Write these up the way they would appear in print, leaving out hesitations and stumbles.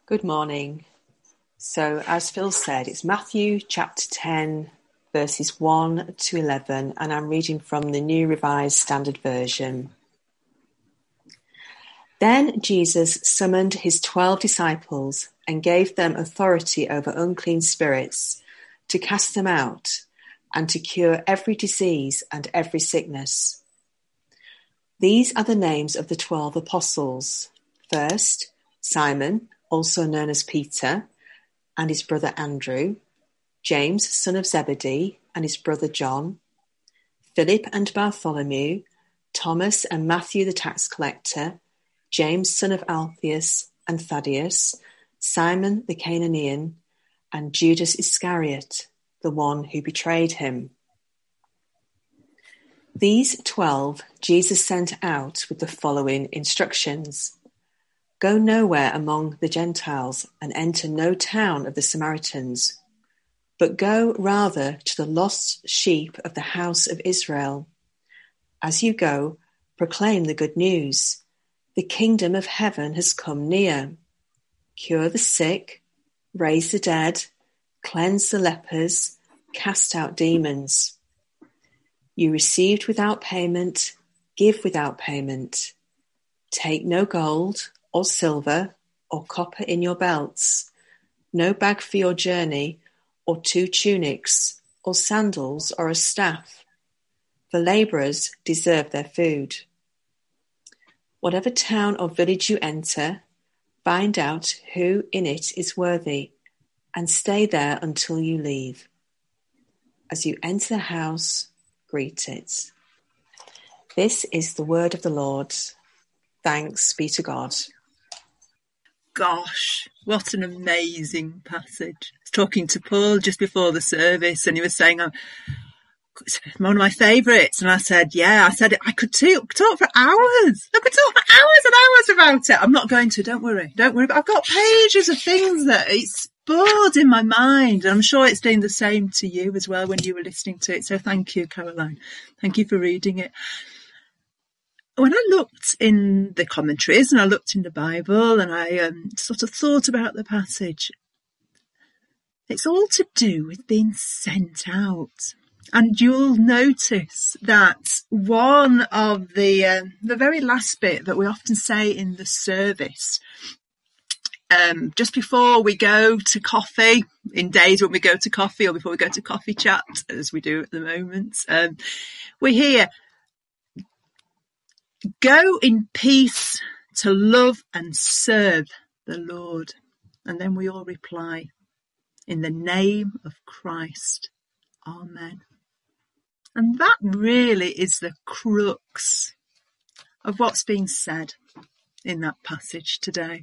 Good morning. So, as Phil said, it's Matthew chapter 10, verses 1 to 11, and I'm reading from the New Revised Standard Version. Then Jesus summoned his 12 disciples and gave them authority over unclean spirits to cast them out and to cure every disease and every sickness. These are the names of the 12 apostles. First, Simon, also known as Peter, and his brother Andrew, James, son of Zebedee, and his brother John, Philip and Bartholomew, Thomas and Matthew the tax collector, James, son of Alphaeus and Thaddeus, Simon the Canaanian, and Judas Iscariot, the one who betrayed him. These 12 Jesus sent out with the following instructions. Go nowhere among the Gentiles and enter no town of the Samaritans, but go rather to the lost sheep of the house of Israel. As you go, proclaim the good news. The kingdom of heaven has come near. Cure the sick, raise the dead, cleanse the lepers, cast out demons. You received without payment, give without payment. Take no gold or silver or copper in your belts, no bag for your journey, or 2 tunics, or sandals, or a staff. For labourers deserve their food. Whatever town or village you enter, find out who in it is worthy, and stay there until you leave. As you enter the house, greet it. This is the word of the Lord. Thanks be to God. Gosh, what an amazing passage. I was talking to Paul just before the service and he was saying, it's one of my favourites. And I said, I could talk for hours. I could talk for hours and hours about it. I'm not going to, don't worry. But I've got pages of things that it's stored in my mind. And I'm sure it's doing the same to you as well when you were listening to it. So thank you, Caroline. Thank you for reading it. When I looked in the commentaries and I looked in the Bible and I sort of thought about the passage, it's all to do with being sent out. And you'll notice that one of the very last bit that we often say in the service, just before we go to coffee, in days when we go to coffee or before we go to coffee chat, as we do at the moment, we hear, go in peace to love and serve the Lord. And then we all reply, in the name of Christ, Amen. And that really is the crux of what's being said in that passage today.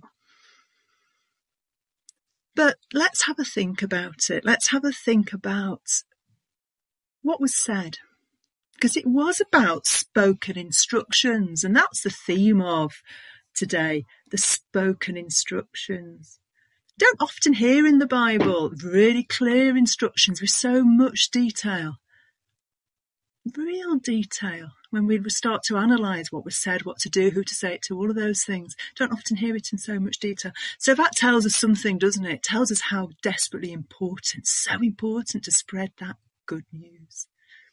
But let's have a think about it. Let's have a think about what was said. Because it was about spoken instructions, and that's the theme of today, the spoken instructions. Don't often hear in the Bible really clear instructions with so much detail. Real detail when we start to analyse what was said, what to do, who to say it to, all of those things. Don't often hear it in so much detail. So that tells us something, doesn't it? It tells us how desperately important, so important to spread that good news.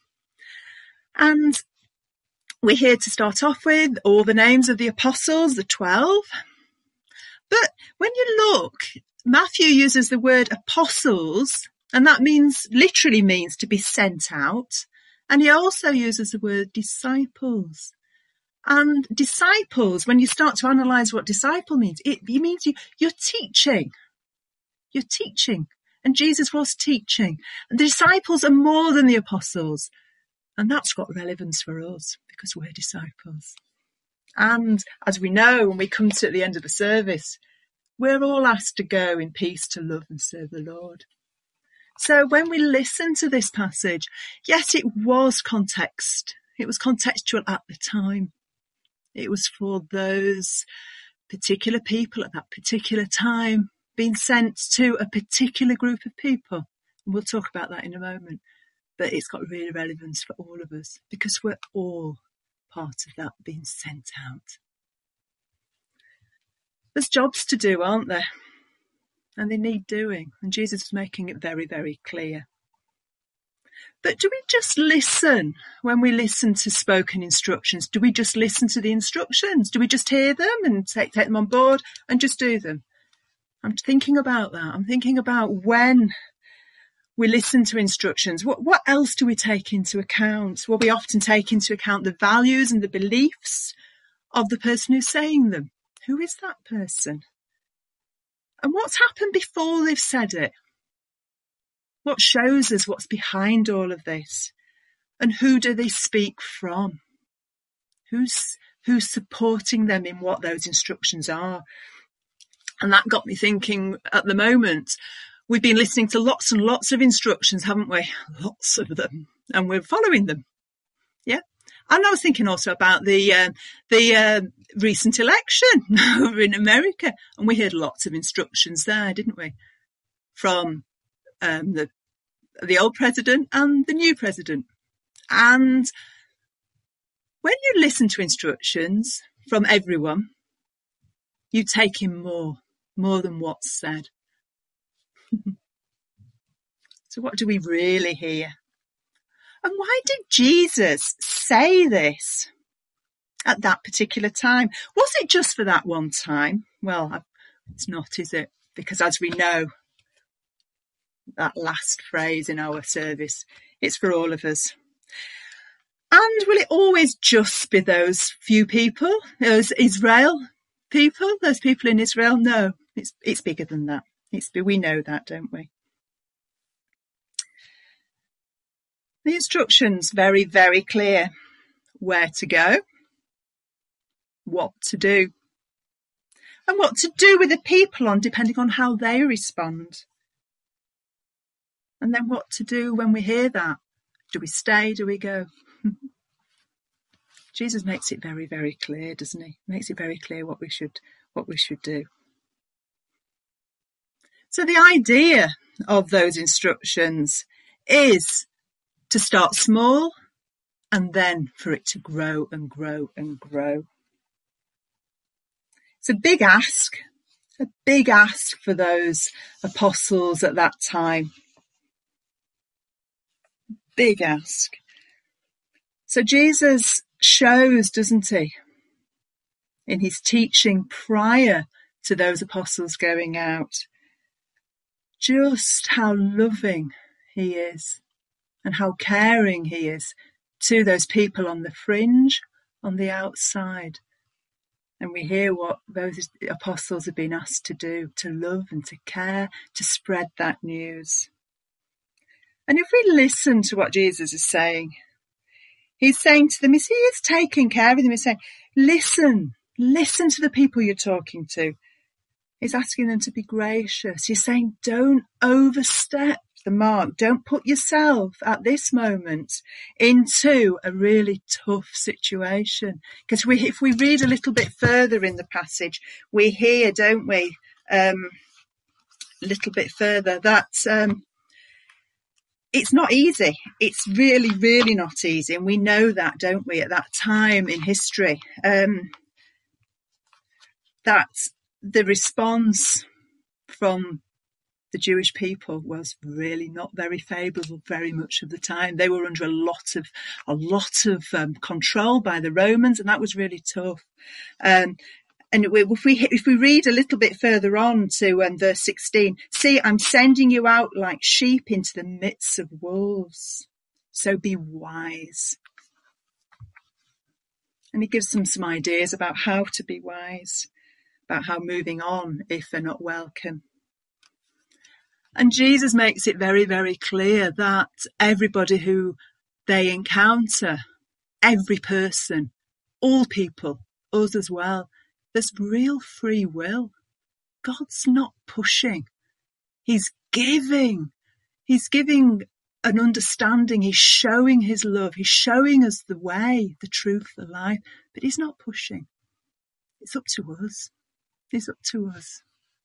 And we're here to start off with all the names of the apostles, the 12. But when you look, Matthew uses the word apostles, and that literally means to be sent out. And he also uses the word disciples. And disciples, when you start to analyse what disciple means, it means you're teaching. You're teaching. And Jesus was teaching. And the disciples are more than the apostles. And that's got relevance for us because we're disciples. And as we know, when we come to the end of the service, we're all asked to go in peace to love and serve the Lord. So when we listen to this passage, yes, it was context. It was contextual at the time. It was for those particular people at that particular time being sent to a particular group of people. And we'll talk about that in a moment. But it's got real relevance for all of us because we're all part of that being sent out. There's jobs to do, aren't there? and they need doing. And Jesus is making it very, very clear. But do we just listen when we listen to spoken instructions? Do we just listen to the instructions? Do we just hear them and take them on board and just do them? I'm thinking about that. I'm thinking about when we listen to instructions. What else do we take into account? Well, we often take into account the values and the beliefs of the person who's saying them. Who is that person? And what's happened before they've said it? What shows us what's behind all of this? And who do they speak from? Who's supporting them in what those instructions are? And that got me thinking at the moment, we've been listening to lots and lots of instructions, haven't we? Lots of them. And we're following them. Yeah. And I was thinking also about the recent election over in America. And we heard lots of instructions there, didn't we? From the old president and the new president. And when you listen to instructions from everyone, you take in more than what's said. So what do we really hear? And why did Jesus say this at that particular time? Was it just for that one time? Well, it's not, is it? Because as we know, that last phrase in our service, it's for all of us. And will it always just be those few people, those Israel people, those people in Israel? No, it's bigger than that. We know that, don't we? The instructions very, very clear. Where to go, what to do, and what to do with the people depending on how they respond. And then what to do when we hear that. Do we stay? Do we go? Jesus makes it very, very clear, doesn't he? Makes it very clear what we should do. So the idea of those instructions is to start small and then for it to grow and grow and grow. It's a big ask for those apostles at that time. Big ask. So Jesus shows, doesn't he, in his teaching prior to those apostles going out, just how loving he is and how caring he is to those people on the fringe, on the outside. And we hear what those apostles have been asked to do, to love and to care, to spread that news. And if we listen to what Jesus is saying, he's saying to them, he is taking care of them. He's saying, listen to the people you're talking to. He's asking them to be gracious. He's saying, don't overstep the mark. Don't put yourself at this moment into a really tough situation. Because if we read a little bit further in the passage, we hear, don't we, a little bit further that it's not easy. It's really, really not easy. And we know that, don't we, at that time in history, that the response from the Jewish people was really not very favourable very much of the time. They were under a lot of control by the Romans, and that was really tough. And if we read a little bit further on to verse 16, see, I'm sending you out like sheep into the midst of wolves. So be wise. And he gives them some ideas about how to be wise, about how moving on if they're not welcome. And Jesus makes it very, very clear that everybody who they encounter, every person, all people, us as well, there's real free will. God's not pushing. He's giving. He's giving an understanding. He's showing his love. He's showing us the way, the truth, the life. But he's not pushing. It's up to us. It's up to us.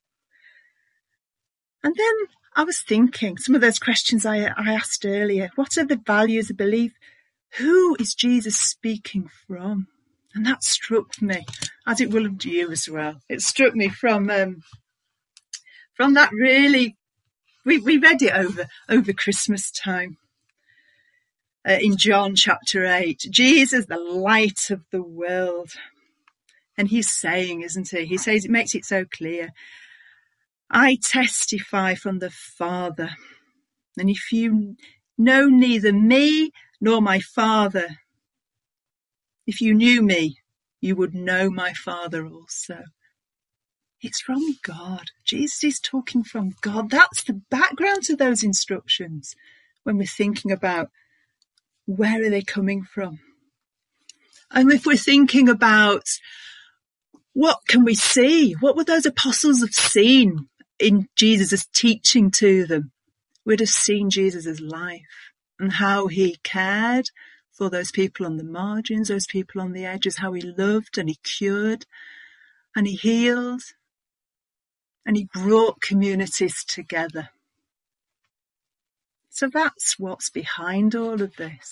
And then I was thinking, some of those questions I asked earlier, what are the values of belief? Who is Jesus speaking from? And that struck me, as it will have to you as well. It struck me from from that really, we read it over Christmas time. In John chapter 8, Jesus, the light of the world. And he's saying, isn't he? He says, it makes it so clear. I testify from the Father. And if you know neither me nor my Father, if you knew me, you would know my Father also. It's from God. Jesus is talking from God. That's the background to those instructions when we're thinking about where are they coming from. And if we're thinking about what can we see, what would those apostles have seen in Jesus' teaching to them? We'd have seen Jesus' life and how he cared for those people on the margins, those people on the edges, how he loved and he cured and he healed and he brought communities together. So that's what's behind all of this.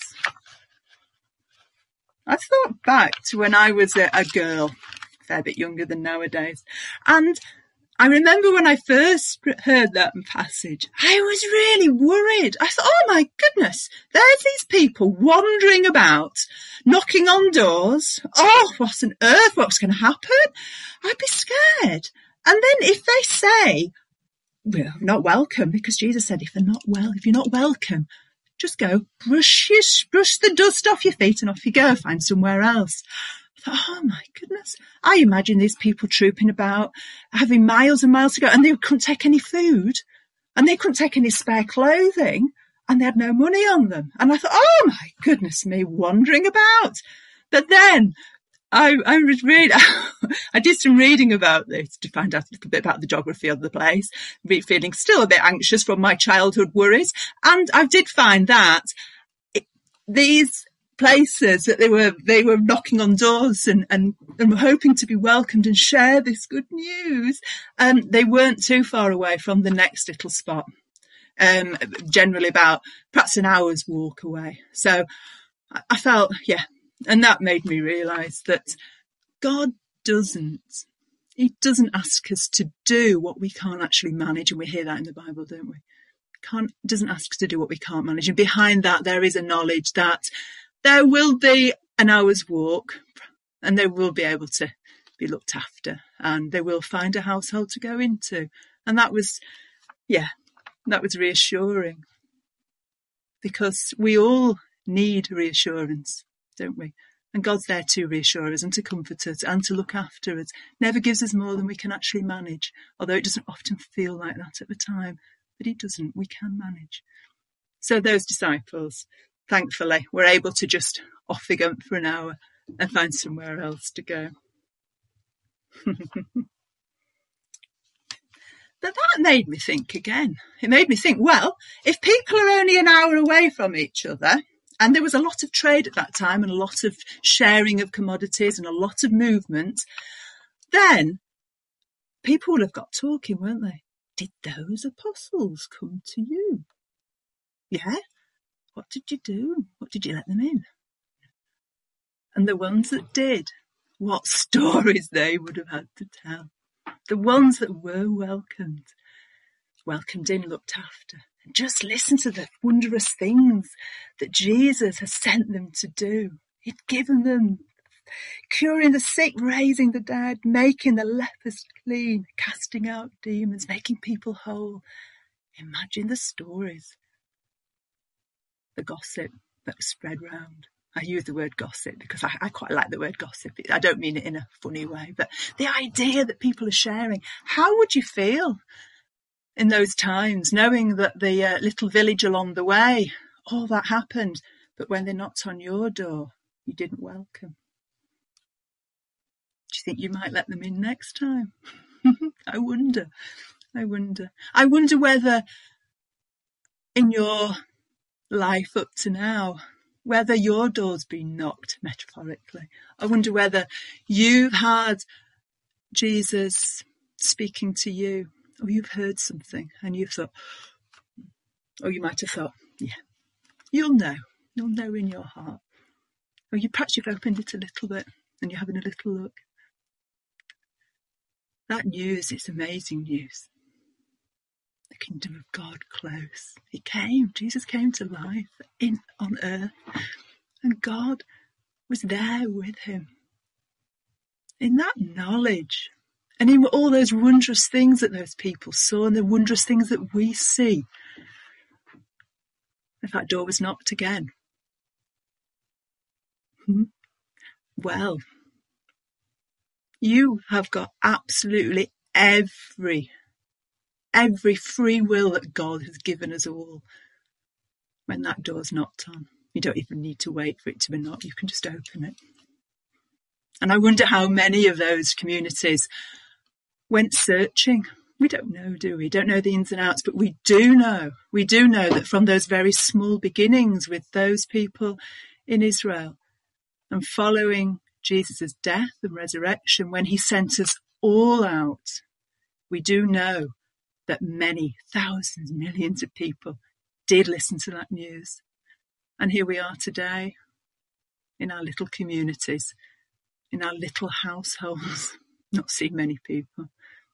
I thought back to when I was a girl, a fair bit younger than nowadays, and I remember when I first heard that passage, I was really worried. I thought, oh my goodness, there's these people wandering about, knocking on doors. Oh, what on earth, what's going to happen? I'd be scared. And then if they say, we're not welcome, because Jesus said, if you're not welcome, just go, brush the dust off your feet and off you go, find somewhere else. I thought, oh my goodness. I imagine these people trooping about, having miles and miles to go, and they couldn't take any food, and they couldn't take any spare clothing, and they had no money on them. And I thought, oh my goodness me, wandering about. But then I was reading, I did some reading about this to find out a little bit about the geography of the place, feeling still a bit anxious from my childhood worries. And I did find that these places that they were knocking on doors and were hoping to be welcomed and share this good news, they weren't too far away from the next little spot, generally about perhaps an hour's walk away. So I felt, yeah, and that made me realise that God doesn't ask us to do what we can't actually manage, and we hear that in the Bible, don't we? Doesn't ask us to do what we can't manage, and behind that there is a knowledge that there will be an hour's walk and they will be able to be looked after and they will find a household to go into. And that was reassuring, because we all need reassurance, don't we? And God's there to reassure us and to comfort us and to look after us. Never gives us more than we can actually manage, although it doesn't often feel like that at the time, but he doesn't. We can manage. So those disciples, thankfully, were able to just off they go for an hour and find somewhere else to go. But that made me think again. It made me think, well, if people are only an hour away from each other, and there was a lot of trade at that time and a lot of sharing of commodities and a lot of movement, then people would have got talking, weren't they? Did those apostles come to you? Yeah? What did you do? What did you let them in? And the ones that did, what stories they would have had to tell. The ones that were welcomed in, looked after. And just listen to the wondrous things that Jesus has sent them to do. He'd given them curing the sick, raising the dead, making the lepers clean, casting out demons, making people whole. Imagine the stories. The gossip that was spread round. I use the word gossip because I quite like the word gossip. I don't mean it in a funny way, but the idea that people are sharing. How would you feel in those times, knowing that the little village along the way, all that happened, but when they knocked on your door, you didn't welcome? Do you think you might let them in next time? I wonder whether in your life up to now, whether your door's been knocked metaphorically. I wonder whether you've had Jesus speaking to you, or you've heard something and you've thought, or you might have thought, yeah, you'll know in your heart. Or perhaps you've opened it a little bit and you're having a little look. That news is amazing news. kingdom of God close. He came. Jesus came to life on earth. And God was there with him. In that knowledge, and in all those wondrous things that those people saw, and the wondrous things that we see, if that door was knocked again, well, you have got absolutely every free will that God has given us all. When that door's knocked on, you don't even need to wait for it to be knocked. You can just open it. And I wonder how many of those communities went searching. We don't know, do we? Don't know the ins and outs, but we do know that from those very small beginnings with those people in Israel and following Jesus' death and resurrection, when he sent us all out, we do know that many thousands, millions of people did listen to that news. And here we are today in our little communities, in our little households, not seeing many people.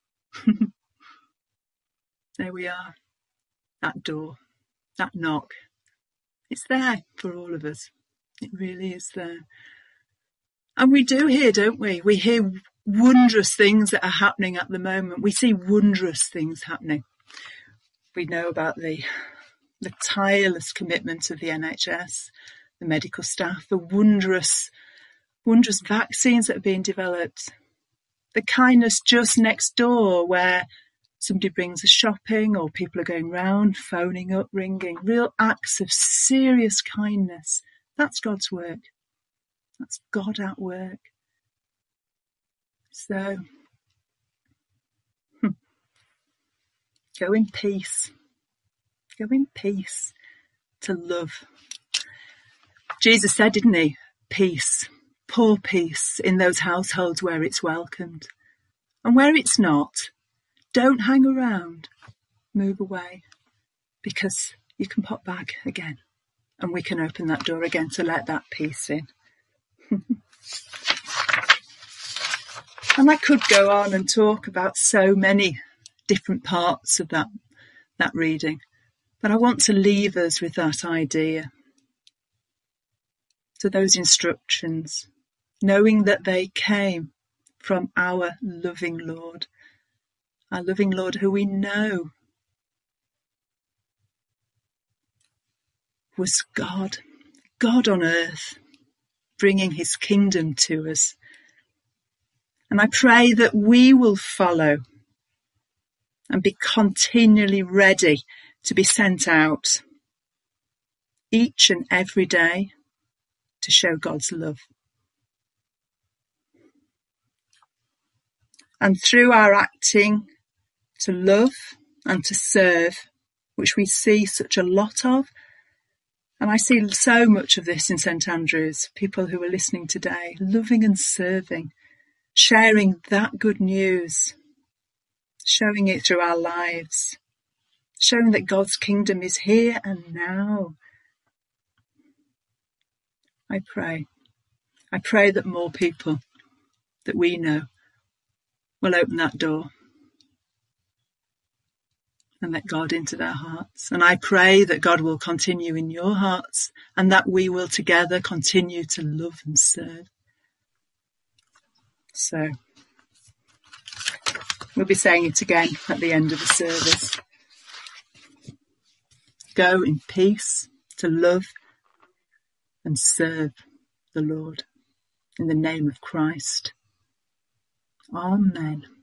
There we are, that door, that knock. It's there for all of us. It really is there. And we do hear, don't we? We hear wondrous things that are happening at the moment. We see wondrous things happening. We know about the tireless commitment of the NHS, the medical staff, the wondrous vaccines that are being developed, the kindness just next door where somebody brings us shopping or people are going round, phoning up, ringing, real acts of serious kindness. That's God's work. That's God at work. So, go in peace. Go in peace to love. Jesus said, didn't he? Peace. Pour peace in those households where it's welcomed. And where it's not, don't hang around. Move away. Because you can pop back again. And we can open that door again to let that peace in. And I could go on and talk about so many different parts of that reading. But I want to leave us with that idea. So those instructions, knowing that they came from our loving Lord who we know was God on earth, bringing his kingdom to us. And I pray that we will follow and be continually ready to be sent out each and every day to show God's love. And through our acting to love and to serve, which we see such a lot of, and I see so much of this in St Andrews, people who are listening today, loving and serving, sharing that good news, showing it through our lives, showing that God's kingdom is here and now. I pray that more people that we know will open that door and let God into their hearts. And I pray that God will continue in your hearts and that we will together continue to love and serve. So, we'll be saying it again at the end of the service. Go in peace to love and serve the Lord in the name of Christ. Amen.